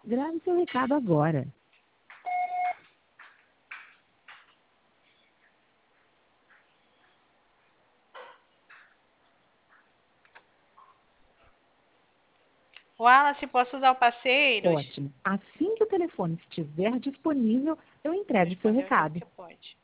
Grave seu recado agora. Wallace, posso usar o Parceiros? Ótimo. Assim que o telefone estiver disponível, eu entrego seu Respondeu, disse recado. que pode.